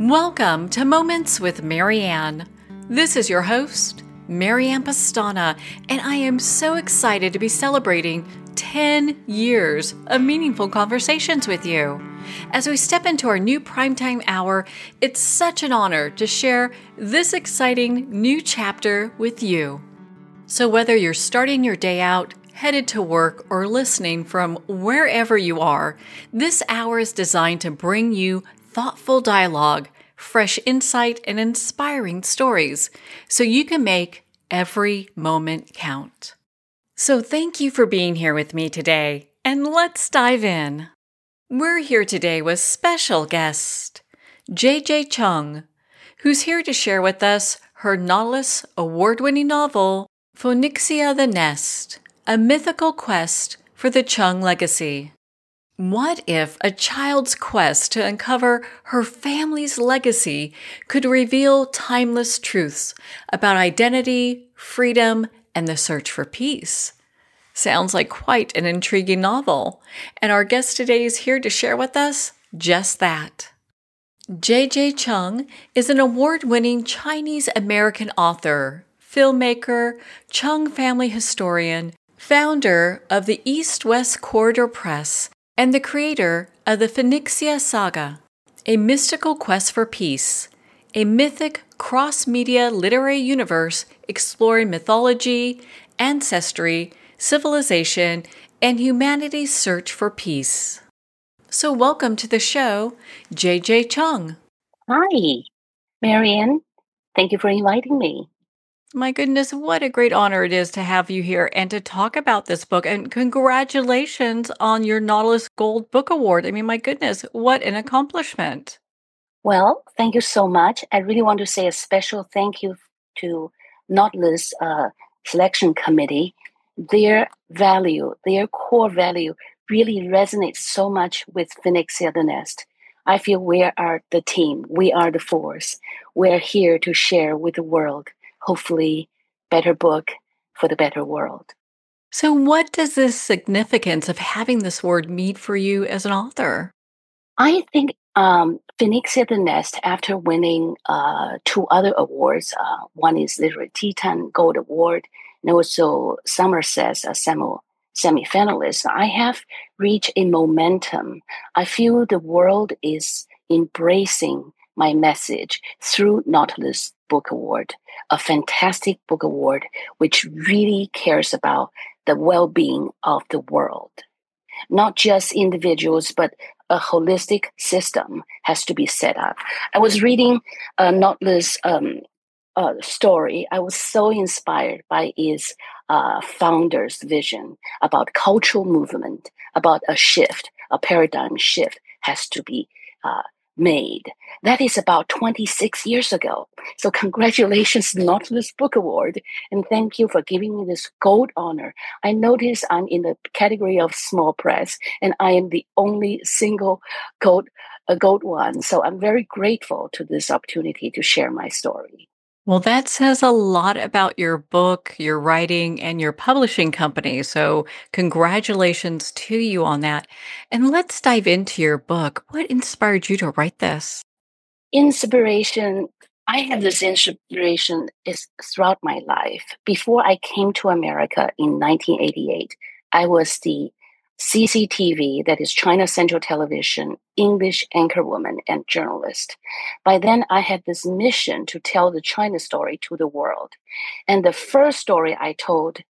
Welcome to Moments with Marianne. This is your host, Marianne Pastana, and I am so excited to be celebrating 10 years of meaningful conversations with you. As we step into our new primetime hour, it's such an honor to share this exciting new chapter with you. So whether you're starting your day out, headed to work, or listening from wherever you are, this hour is designed to bring you thoughtful dialogue, fresh insight, and inspiring stories so you can make every moment count. So thank you for being here with me today, and let's dive in. We're here today with special guest, JJ Chung, who's here to share with us her Nautilus award-winning novel, Phoenixia the Nest, a mythical quest for the Chung legacy. What if a child's quest to uncover her family's legacy could reveal timeless truths about identity, freedom, and the search for peace? Sounds like quite an intriguing novel, and our guest today is here to share with us just that. JJ Chung is an award-winning Chinese-American author, filmmaker, Chung family historian, founder of the East-West Corridor Press, and the creator of the Phoenixia Saga, a mystical quest for peace, a mythic cross-media literary universe exploring mythology, ancestry, civilization, and humanity's search for peace. So welcome to the show, JJ Chung. Hi, Marianne. Thank you for inviting me. My goodness, what a great honor it is to have you here and to talk about this book. And congratulations on your Nautilus Gold Book Award. I mean, my goodness, what an accomplishment. Well, thank you so much. I really want to say a special thank you to Nautilus Selection Committee. Their value, their core value really resonates so much with Phoenixia the Nest. I feel we are the team. We are the force. We're here to share with the world, hopefully, better book for the better world. So what does this significance of having this award mean for you as an author? I think Phoenixia the Nest, after winning two other awards, one is Literary Titan Gold Award, and also Somerset's semi-finalist, I have reached a momentum. I feel the world is embracing my message through Nautilus Book Award, a fantastic book award which really cares about the well-being of the world. Not just individuals, but a holistic system has to be set up. I was reading Nautilus story. I was so inspired by its founder's vision about cultural movement, about a shift, a paradigm shift has to be made. That is about 26 years ago. So congratulations, Nautilus Book Award, and thank you for giving me this gold honor. I notice I'm in the category of small press, and I am the only single gold one. So I'm very grateful to this opportunity to share my story. Well, that says a lot about your book, your writing, and your publishing company. So congratulations to you on that. And let's dive into your book. What inspired you to write this? Inspiration. I have this inspiration is throughout my life. Before I came to America in 1988, I was the CCTV, that is China Central Television, English anchorwoman and journalist. By then, I had this mission to tell the China story to the world. And the first story I told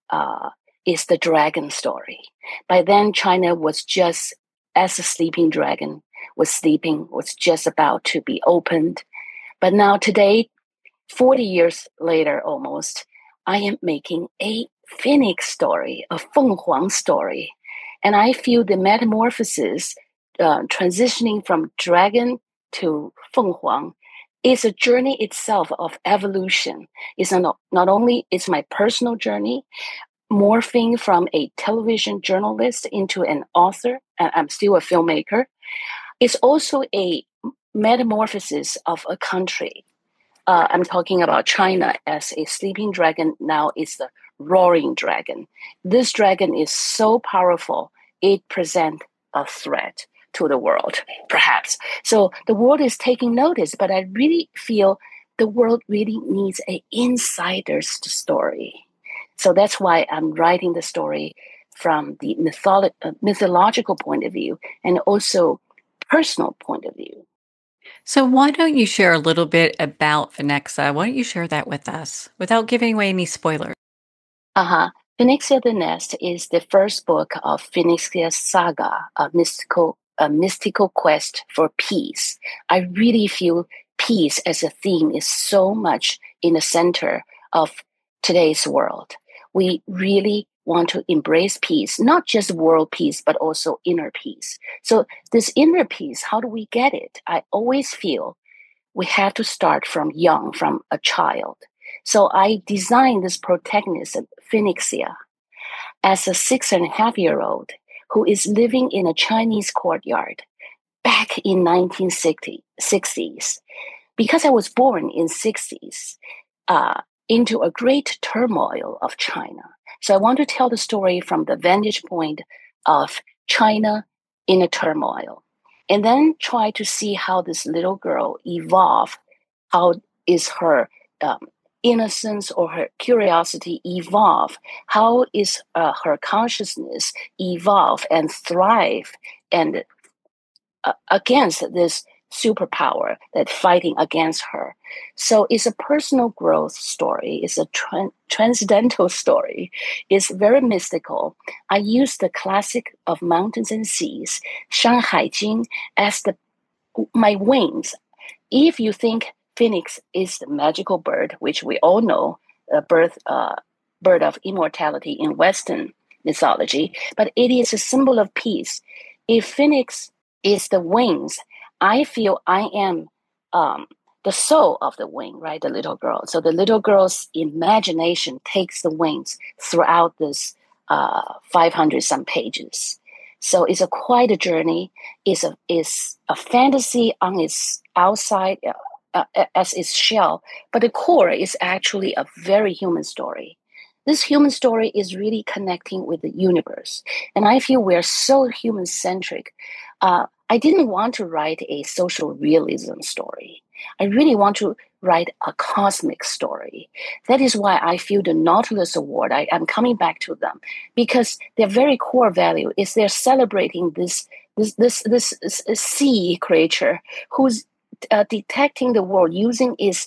is the dragon story. By then, China was just as a sleeping dragon was sleeping, was just about to be opened. But now today, 40 years later almost, I am making a phoenix story, a Feng Huang story. And I feel the metamorphosis, transitioning from dragon to Feng Huang, is a journey itself of evolution. It's not only it's my personal journey, morphing from a television journalist into an author, and I'm still a filmmaker. It's also a metamorphosis of a country. I'm talking about China as a sleeping dragon. Now it's the roaring dragon. This dragon is so powerful, it presents a threat to the world, perhaps. So the world is taking notice, but I really feel the world really needs an insider's story. So that's why I'm writing the story from the mythological point of view and also personal point of view. So, why don't you share a little bit about Phoenixa? Why don't you share that with us without giving away any spoilers? Phoenixia the Nest is the first book of Phoenixia's saga, a mystical quest for peace. I really feel peace as a theme is so much in the center of today's world. We really want to embrace peace, not just world peace, but also inner peace. So this inner peace, how do we get it? I always feel we have to start from young, from a child. So I designed this protagonist, Phoenixia, as a 6.5-year-old who is living in a Chinese courtyard back in 1960s. Because I was born in 60s, into a great turmoil of China. So I want to tell the story from the vantage point of China in a turmoil, and then try to see how this little girl evolve. How is her innocence or her curiosity evolve? How is her consciousness evolve and thrive and against this superpower that fighting against her? So it's a personal growth story. It's a transcendental story. It's very mystical. I use the classic of mountains and seas, Shanghai Jing, as my wings. If you think phoenix is the magical bird, which we all know, a bird of immortality in Western mythology, but it is a symbol of peace. If phoenix is the wings, I feel I am the soul of the wing, right? The little girl. So the little girl's imagination takes the wings throughout this 500 some pages. So it's quite a journey. It's a fantasy on its outside as its shell, but the core is actually a very human story. This human story is really connecting with the universe. And I feel we're so human-centric. I didn't want to write a social realism story. I really want to write a cosmic story. That is why I feel the Nautilus Award, I'm coming back to them, because their very core value is they're celebrating this sea creature who's detecting the world using its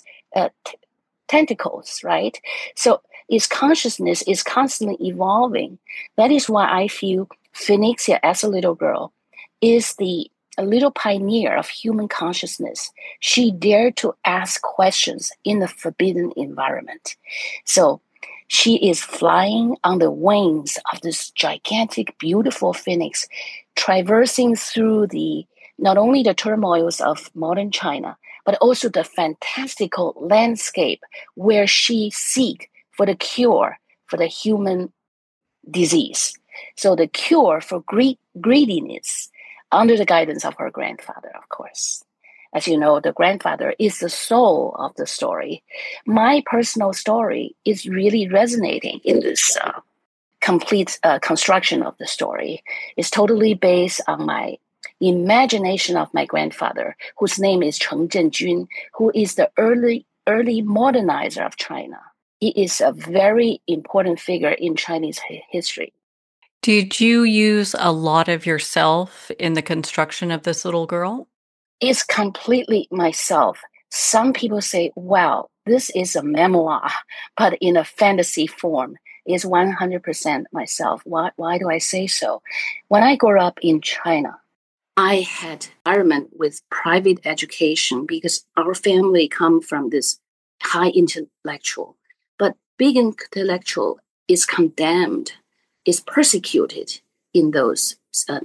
tentacles, right? So its consciousness is constantly evolving. That is why I feel Phoenixia, as a little girl, is a little pioneer of human consciousness. She dared to ask questions in a forbidden environment. So she is flying on the wings of this gigantic, beautiful phoenix, traversing through not only the turmoils of modern China, but also the fantastical landscape where she seeks for the cure for the human disease. So the cure for greediness under the guidance of her grandfather, of course. As you know, the grandfather is the soul of the story. My personal story is really resonating in this complete construction of the story. It's totally based on my imagination of my grandfather, whose name is Cheng Zhenjun, who is the early modernizer of China. He is a very important figure in Chinese history. Did you use a lot of yourself in the construction of this little girl? It's completely myself. Some people say, wow, this is a memoir, but in a fantasy form. It's 100% myself. Why do I say so? When I grew up in China, I had environment with private education because our family come from this high intellectual, but big intellectual is condemned, is persecuted in those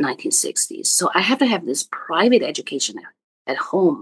1960s. So I have to have this private education at home.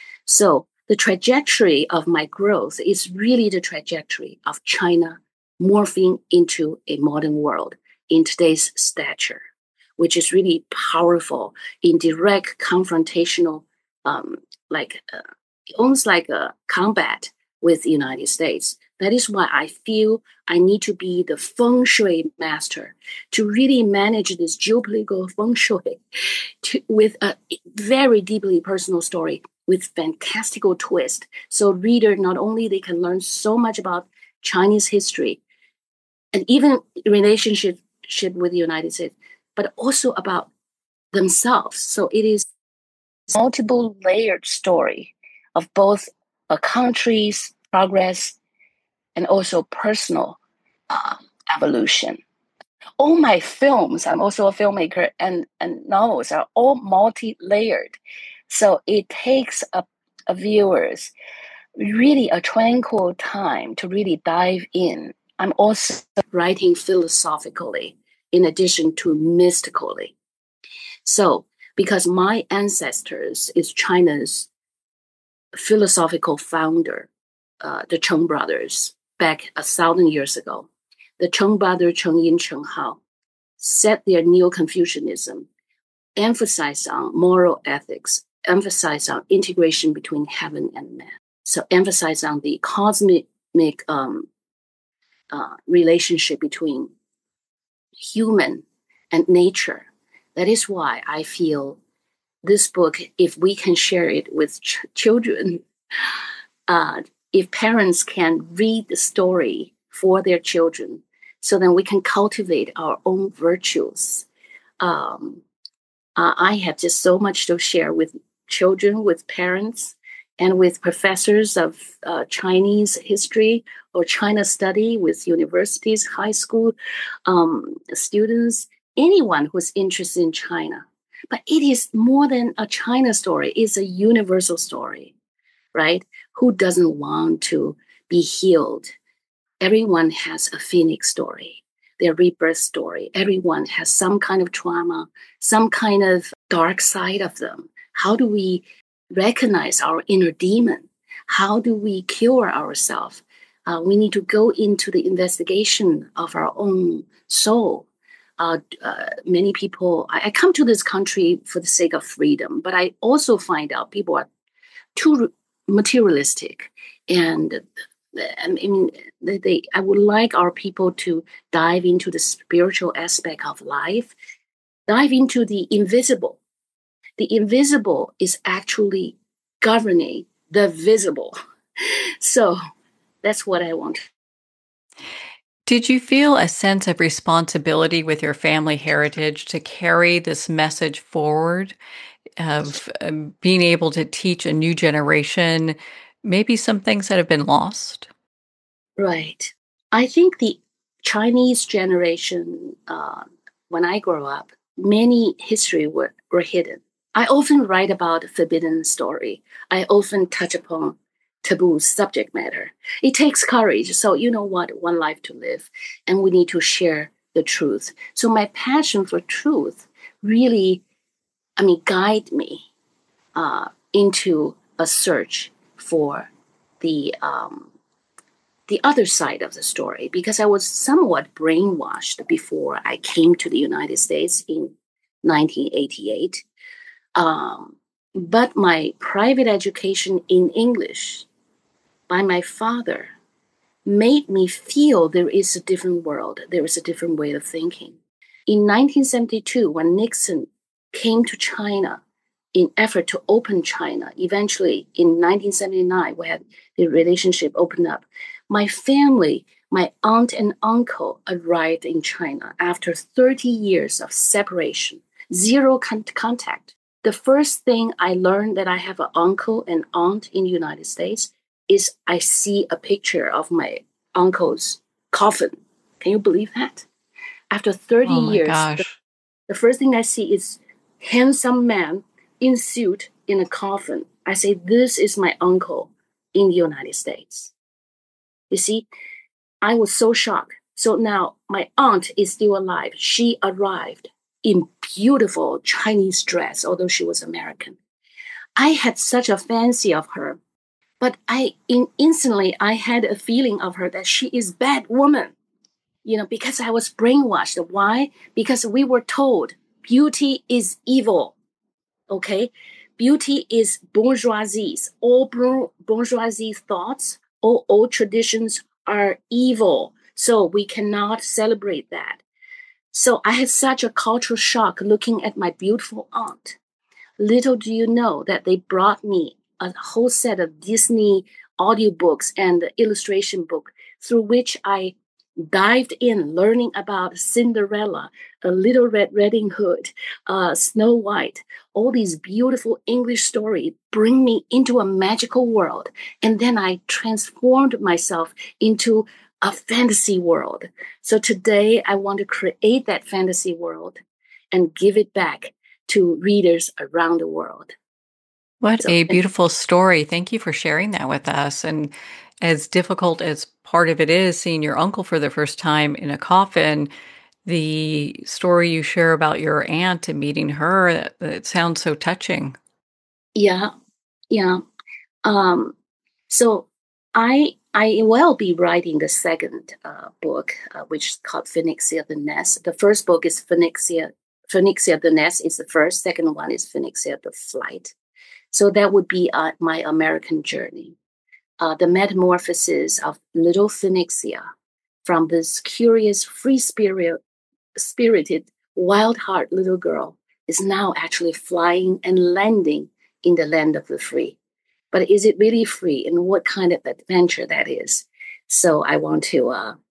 So the trajectory of my growth is really the trajectory of China morphing into a modern world in today's stature, which is really powerful in direct confrontational, almost like a combat with the United States. That is why I feel I need to be the feng shui master to really manage this geopolitical feng shui with a very deeply personal story with fantastical twist. So reader, not only they can learn so much about Chinese history and even relationship with the United States, but also about themselves. So it is multiple layered story of both a country's progress and also personal evolution. All my films, I'm also a filmmaker, and novels are all multi-layered. So it takes a viewer's really a tranquil time to really dive in. I'm also writing philosophically in addition to mystically. So because my ancestors is China's philosophical founder, the Cheng brothers, back 1,000 years ago. The Cheng brothers, Cheng Yin, Cheng Hao, set their Neo-Confucianism, emphasize on moral ethics, emphasize on integration between heaven and man. So emphasize on the cosmic relationship between human and nature. That is why I feel this book, if we can share it with children, if parents can read the story for their children, so then we can cultivate our own virtues. I have just so much to share with children, with parents, and with professors of Chinese history or China study, with universities, high school students, anyone who's interested in China. But it is more than a China story. It's a universal story, right? Who doesn't want to be healed? Everyone has a phoenix story, their rebirth story. Everyone has some kind of trauma, some kind of dark side of them. How do we recognize our inner demon? How do we cure ourselves? We need to go into the investigation of our own soul. Many people, I come to this country for the sake of freedom, but I also find out people are too materialistic. And I mean, I would like our people to dive into the spiritual aspect of life, dive into the invisible. The invisible is actually governing the visible. So that's what I want. Did you feel a sense of responsibility with your family heritage to carry this message forward of being able to teach a new generation maybe some things that have been lost? Right. I think the Chinese generation, when I grew up, many history were hidden. I often write about forbidden story. I often touch upon taboo subject matter. It takes courage. So you know what? One life to live, and we need to share the truth. So my passion for truth really, guide me into a search for the other side of the story, because I was somewhat brainwashed before I came to the United States in 1988. But my private education in English by my father made me feel there is a different world, there is a different way of thinking. In 1972, when Nixon came to China in effort to open China, eventually in 1979, we had the relationship opened up. My family, my aunt and uncle arrived in China after 30 years of separation, zero contact. The first thing I learned that I have an uncle and aunt in the United States is I see a picture of my uncle's coffin. Can you believe that? After 30 Oh my years, gosh. the first thing I see is handsome man in suit in a coffin. I say, this is my uncle in the United States. You see, I was so shocked. So now my aunt is still alive. She arrived in beautiful Chinese dress, although she was American. I had such a fancy of her, but instantly I had a feeling of her that she is bad woman, because I was brainwashed. Why? Because we were told beauty is evil. Okay? Beauty is bourgeoisie's, all bourgeoisie thoughts, all old traditions, are evil. So we cannot celebrate that. So I had such a cultural shock looking at my beautiful aunt. Little do you know that they brought me a whole set of Disney audiobooks and the illustration book through which I dived in learning about Cinderella, a Little Red Riding Hood, Snow White. All these beautiful English stories bring me into a magical world. And then I transformed myself into a fantasy world. So today I want to create that fantasy world and give it back to readers around the world. What So, a beautiful story. Thank you for sharing that with us. And as difficult as part of it is seeing your uncle for the first time in a coffin, the story you share about your aunt and meeting her, it sounds so touching. yeah, yeah. So I will be writing the second book, which is called Phoenixia the Nest. The first book is Phoenixia the Nest is the first. Second one is Phoenixia the Flight. So that would be my American journey. The metamorphosis of little Phoenixia from this curious, spirited, wild heart little girl is now actually flying and landing in the land of the free. But is it really free, and what kind of adventure that is? So I want to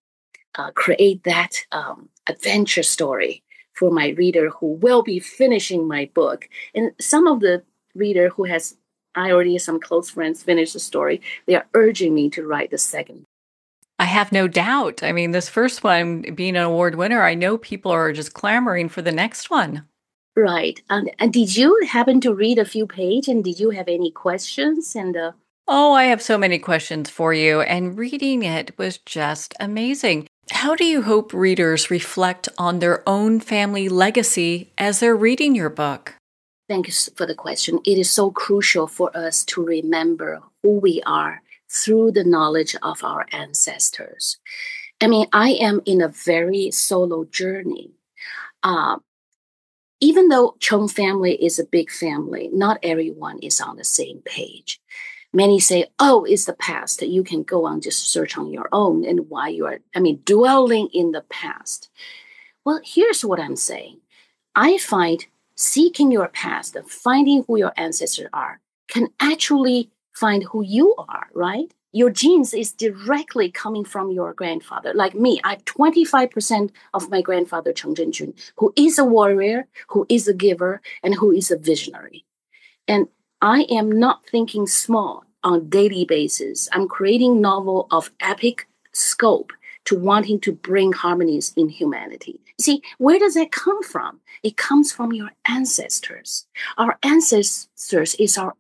create that adventure story for my reader who will be finishing my book. And some of the reader who has, I already have some close friends finish the story, they are urging me to write the second. I have no doubt. I mean, this first one being an award winner, I know people are just clamoring for the next one. Right. And did you happen to read a few pages, and did you have any questions? And Oh, I have so many questions for you, and reading it was just amazing. How do you hope readers reflect on their own family legacy as they're reading your book? Thank you for the question. It is so crucial for us to remember who we are through the knowledge of our ancestors. I mean, I am in a very solo journey. Uh, Even though Chung family is a big family, not everyone is on the same page. Many say, oh, it's the past. You can go on just search on your own and why you are, dwelling in the past. Well, here's what I'm saying. I find seeking your past and finding who your ancestors are can actually find who you are, right? Your genes is directly coming from your grandfather. Like me, I have 25% of my grandfather, Cheng Zhenjun, who is a warrior, who is a giver, and who is a visionary. And I am not thinking small on a daily basis. I'm creating novel of epic scope to wanting to bring harmonies in humanity. See, where does that come from? It comes from your ancestors. Our ancestors is our,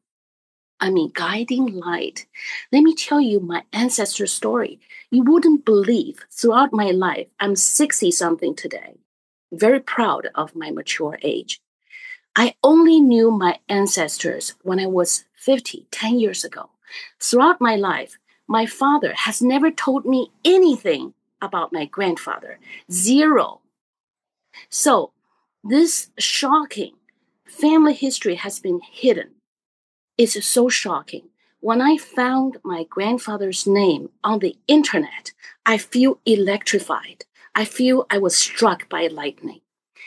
guiding light. Let me tell you my ancestor story. You wouldn't believe throughout my life, I'm 60 something today, very proud of my mature age. I only knew my ancestors when I was 50, 10 years ago. Throughout my life, my father has never told me anything about my grandfather. Zero. So this shocking family history has been hidden. It's so shocking. When I found my grandfather's name on the internet, I feel electrified. I feel I was struck by lightning.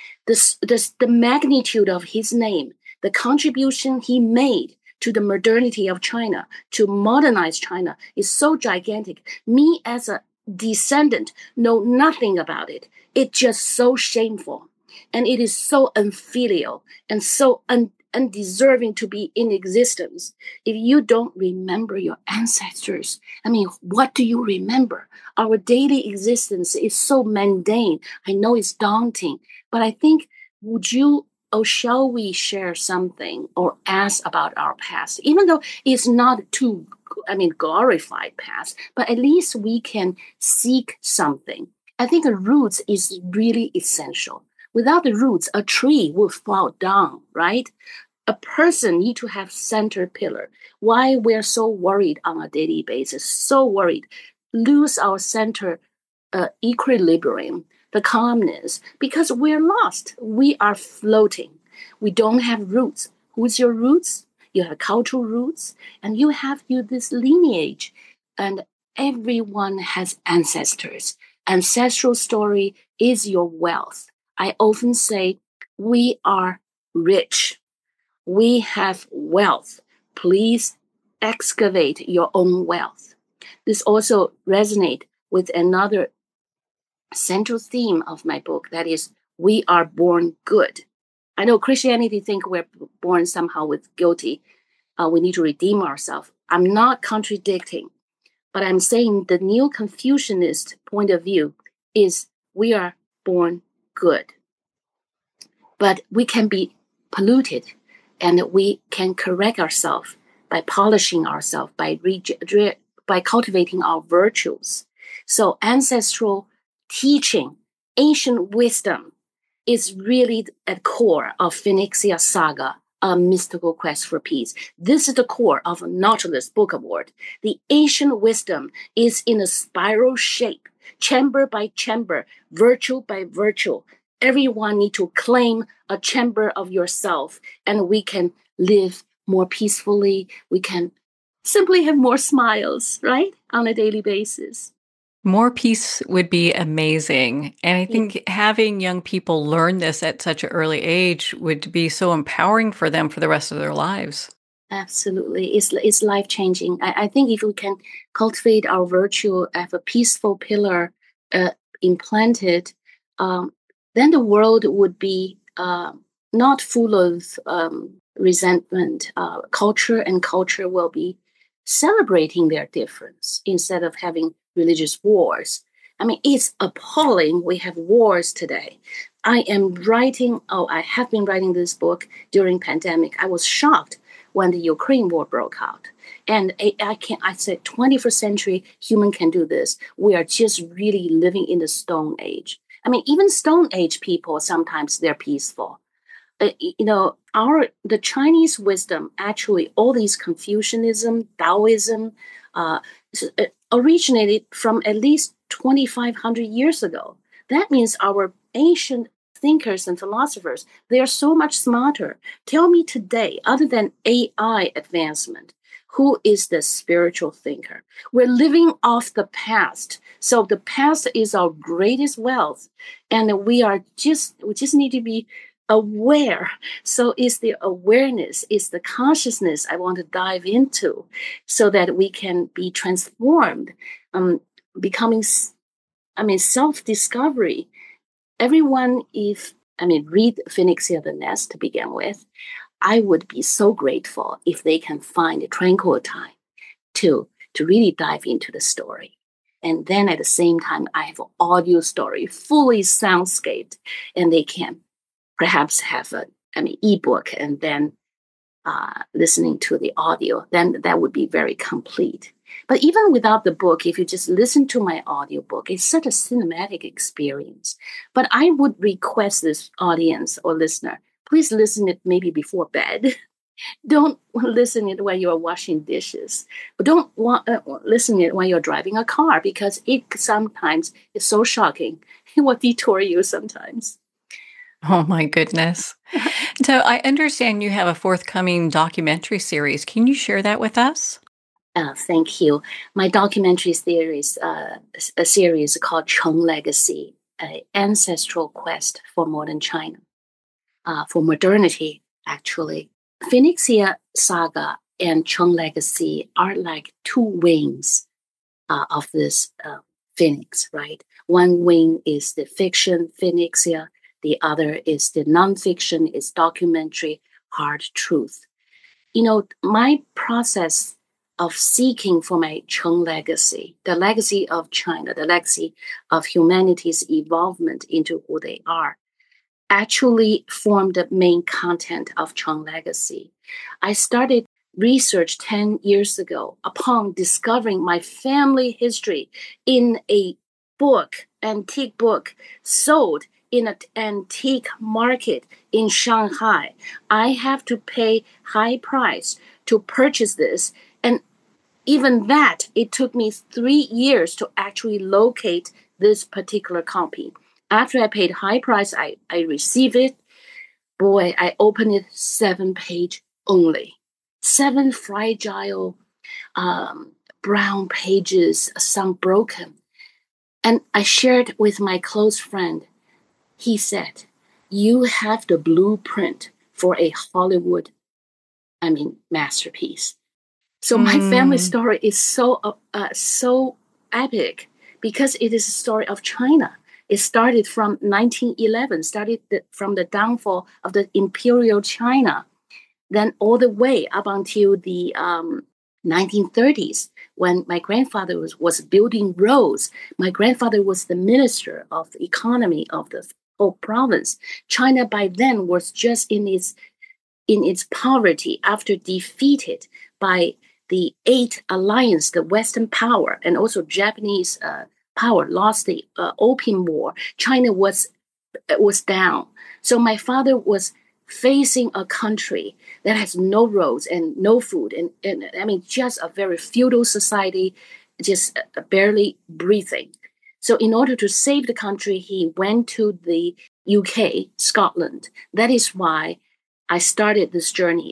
The magnitude of his name, the contribution he made to the modernity of China, to modernize China, is so gigantic. Me as a descendant know nothing about it. It's just so shameful. And it is so unfilial and so undeserving to be in existence. If you don't remember your ancestors, what do you remember? Our daily existence is so mundane. I know it's daunting, but I think, shall we share something or ask about our past? Even though it's not too, glorified past, but at least we can seek something. I think the roots is really essential. Without the roots, a tree will fall down, right? A person need to have center pillar. Why we're so worried on a daily basis, so worried, lose our center equilibrium, the calmness, because we're lost. We are floating. We don't have roots. Who's your roots? You have cultural roots, and you have this lineage, and everyone has ancestors. Ancestral story is your wealth. I often say we are rich. We have wealth. Please excavate your own wealth. This also resonates with another central theme of my book, that is, we are born good. I know Christianity think we're born somehow with guilty. We need to redeem ourselves. I'm not contradicting, but I'm saying the Neo-Confucianist point of view is we are born good. But we can be polluted, and we can correct ourselves by polishing ourselves, by cultivating our virtues. So ancestral teaching, ancient wisdom is really at core of Phoenixia Saga, A Mystical Quest for Peace. This is the core of Nautilus Book Award. The ancient wisdom is in a spiral shape, chamber by chamber, virtue by virtue. Everyone need to claim a chamber of yourself, and we can live more peacefully. We can simply have more smiles, right, on a daily basis. More peace would be amazing. And I think having young people learn this at such an early age would be so empowering for them for the rest of their lives. Absolutely. It's life-changing. I think if we can cultivate our virtue, have a peaceful pillar implanted, then the world would be not full of resentment. Culture will be celebrating their difference instead of having religious wars. I mean, it's appalling. We have wars today. I have been writing this book during pandemic. I was shocked when the Ukraine war broke out. And I said 21st century human can do this. We are just really living in the Stone Age. I mean, even Stone Age people, sometimes they're peaceful. The Chinese wisdom, actually, all these Confucianism, Taoism, originated from at least 2,500 years ago. That means our ancient thinkers and philosophers, they are so much smarter. Tell me today, other than AI advancement, who is the spiritual thinker? We're living off the past. So the past is our greatest wealth. And we just need to be aware. So it's the awareness, it's the consciousness I want to dive into so that we can be transformed, becoming, self-discovery. Everyone, read Phoenixia the Nest to begin with. I would be so grateful if they can find a tranquil time to really dive into the story. And then at the same time, I have an audio story, fully soundscaped, and they can perhaps have an ebook and then listening to the audio, then that would be very complete. But even without the book, if you just listen to my audiobook, it's such a cinematic experience. But I would request this audience or listener, please listen it maybe before bed. Don't listen it when you're washing dishes. But don't listen it when you're driving a car, because it sometimes is so shocking. It will detour you sometimes. Oh my goodness. So I understand you have a forthcoming documentary series. Can you share that with us? Thank you. My documentary series, a series called Cheng Legacy, an ancestral quest for modern China, for modernity, actually. Phoenixia Saga and Cheng Legacy are like two wings of this phoenix, right? One wing is the fiction Phoenixia. The other is the nonfiction, is documentary, hard truth. My process of seeking for my Cheng legacy, the legacy of China, the legacy of humanity's evolvement into who they are, actually formed the main content of Cheng legacy. I started research 10 years ago upon discovering my family history in a book, antique book, sold in an antique market in Shanghai. I have to pay high price to purchase this. And even that, it took me 3 years to actually locate this particular copy. After I paid high price, I received it. Boy, I opened it 7 page only. 7 fragile brown pages, some broken. And I shared with my close friend. He said, "You have the blueprint for a Hollywood, masterpiece." So my family story is so epic because it is a story of China. It started from 1911, from the downfall of the imperial China, then all the way up until the 1930s, when my grandfather was building roads. My grandfather was the minister of the economy of the whole province. China by then was just in its poverty after defeated by the Eighth Alliance, the Western power, and also Japanese power lost the Opium War. China was down. So my father was facing a country that has no roads and no food, and just a very feudal society, just barely breathing. So in order to save the country, he went to the UK, Scotland. That is why I started this journey,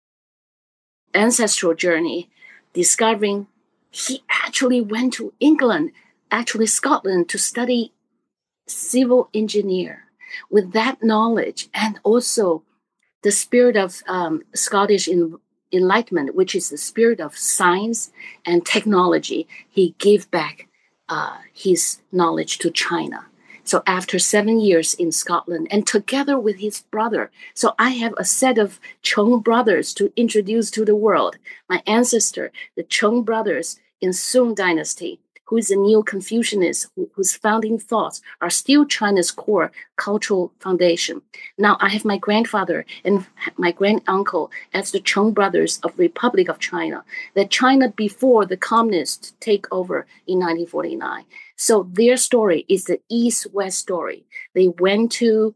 ancestral journey, discovering he actually went to England, actually Scotland, to study civil engineer. With that knowledge and also the spirit of Scottish Enlightenment, which is the spirit of science and technology, he gave back his knowledge to China. So after 7 years in Scotland, and together with his brother, so I have a set of Cheng brothers to introduce to the world. My ancestor, the Cheng brothers in Sung Dynasty, who is a neo-Confucianist, whose founding thoughts are still China's core cultural foundation. Now I have my grandfather and my granduncle as the Cheng brothers of Republic of China, that China before the communists take over in 1949. So their story is the East-West story. They went to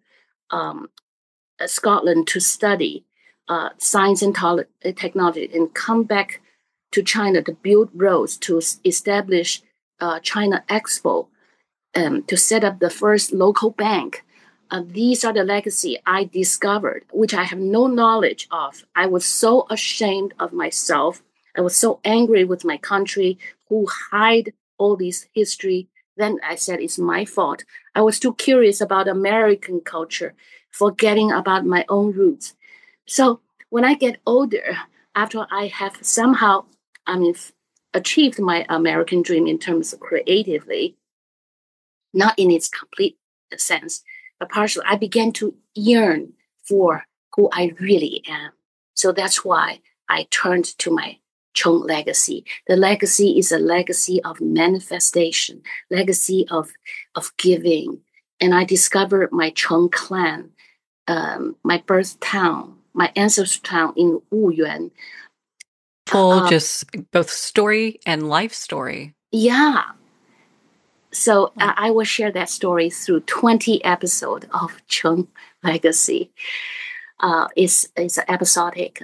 Scotland to study science and technology and come back to China to build roads, to establish China Expo, to set up the first local bank. These are the legacy I discovered, which I have no knowledge of. I was so ashamed of myself. I was so angry with my country who hide all this history. Then I said, it's my fault. I was too curious about American culture, forgetting about my own roots. So when I get older, after I have somehow, achieved my American dream in terms of creatively, not in its complete sense, but partially, I began to yearn for who I really am. So that's why I turned to my Cheng legacy. The legacy is a legacy of manifestation, legacy of giving. And I discovered my Cheng clan, my birth town, my ancestral town in Wuyuan. Just both story and life story. Yeah. So I will share that story through 20 episodes of Cheng Legacy. It's an episodic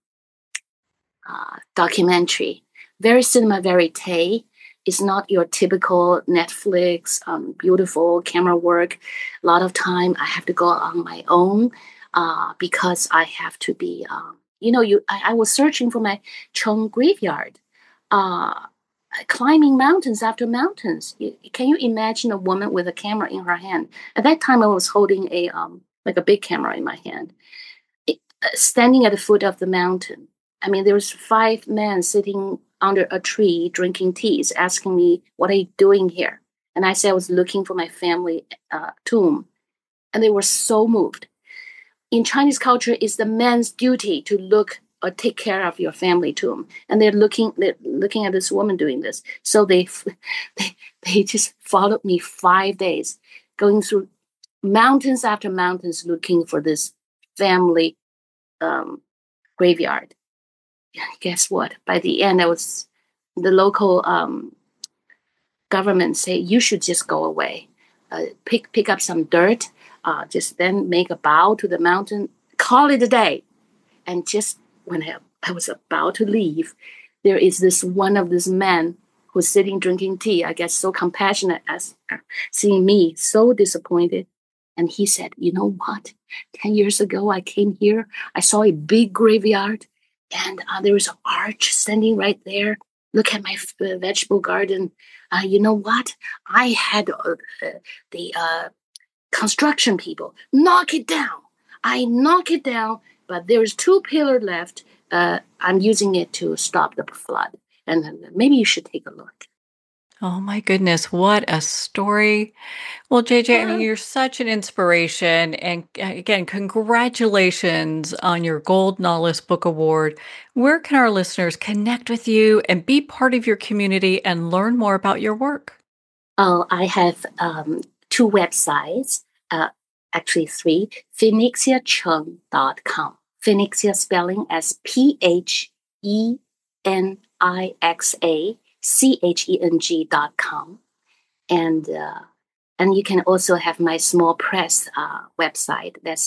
documentary, very cinema verite. It's not your typical Netflix, beautiful camera work. A lot of time I have to go on my own because I have to be, I was searching for my Cheng graveyard, climbing mountains after mountains. Can you imagine a woman with a camera in her hand? At that time, I was holding a big camera in my hand, standing at the foot of the mountain. There was 5 men sitting under a tree drinking teas, asking me, "What are you doing here?" And I said I was looking for my family tomb. And they were so moved. In Chinese culture, it's the man's duty to look or take care of your family tomb. And they're looking at this woman doing this. So they just followed me 5 days, going through mountains after mountains, looking for this family graveyard. Guess what? By the end, the local government say, you should just go away, pick up some dirt, just then make a bow to the mountain, call it a day. And just when I was about to leave, there is this man who's sitting drinking tea, I guess so compassionate as seeing me so disappointed. And he said, "You know what? 10 years ago, I came here. I saw a big graveyard, and there was an arch standing right there. look at my vegetable garden. You know what? I had the construction people knock it down. I knock it down, but there's 2 pillars left. I'm using it to stop the flood. And maybe you should take a look. Oh my goodness, what a story. Well, JJ, I mean, you're such an inspiration. And again, congratulations on your Gold Nautilus Book Award. Where can our listeners connect with you and be part of your community and learn more about your work? Oh, I have 2 websites, actually 3, phoenixiacheng.com. Phoenixia spelling as PHENIXACHENG.com. And you can also have my small press website. That's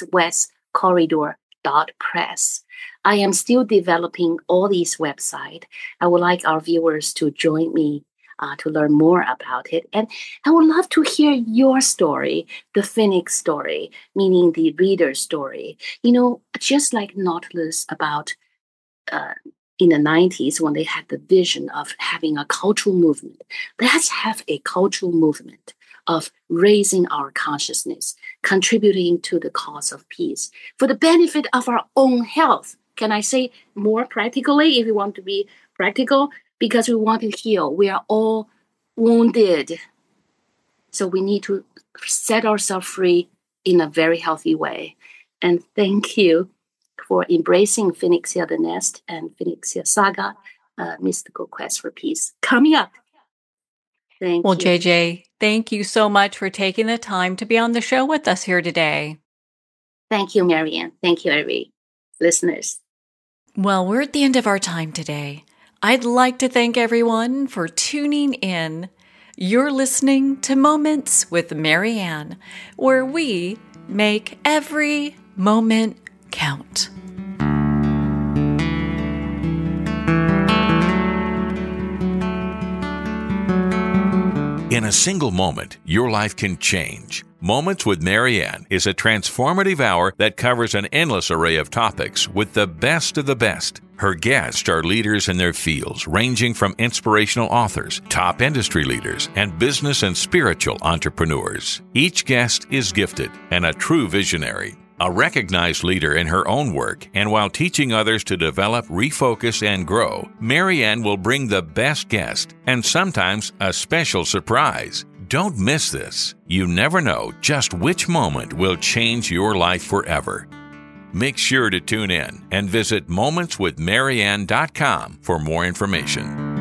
eastwestcorridor.press. I am still developing all these websites. I would like our viewers to join me to learn more about it. And I would love to hear your story, the Phoenix story, meaning the reader's story. You know, just like Nautilus about in the 90s when they had the vision of having a cultural movement. Let's have a cultural movement of raising our consciousness, contributing to the cause of peace for the benefit of our own health. Can I say more practically, if you want to be practical? Because we want to heal. We are all wounded. So we need to set ourselves free in a very healthy way. And thank you for embracing Phoenixia the Nest and Phoenixia Saga, Mystical Quest for Peace. Coming up. Thank you. JJ, thank you so much for taking the time to be on the show with us here today. Thank you, Marianne. Thank you, every listeners. Well, we're at the end of our time today. I'd like to thank everyone for tuning in. You're listening to Moments with Marianne, where we make every moment count. In a single moment, your life can change. Moments with Marianne is a transformative hour that covers an endless array of topics with the best of the best. Her guests are leaders in their fields, ranging from inspirational authors, top industry leaders, and business and spiritual entrepreneurs. Each guest is gifted and a true visionary, a recognized leader in her own work, and while teaching others to develop, refocus, and grow, Marianne will bring the best guest and sometimes a special surprise. Don't miss this. You never know just which moment will change your life forever. Make sure to tune in and visit momentswithmarianne.com for more information.